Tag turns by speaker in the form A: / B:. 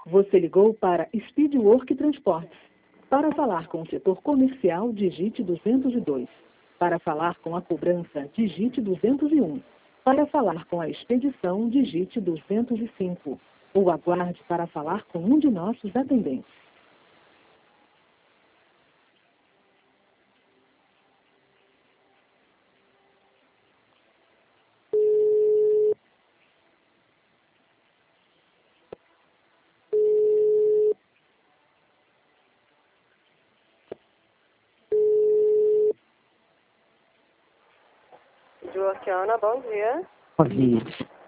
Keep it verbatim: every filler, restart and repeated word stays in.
A: Você ligou para Speedwork Transportes. Para falar com o setor comercial, digite duzentos e dois. Para falar com a cobrança, digite duzentos e um. Para falar com a expedição, digite duzentos e cinco. Ou aguarde para falar com um de nossos atendentes.
B: Joaquiana, bom dia.
C: Bom dia.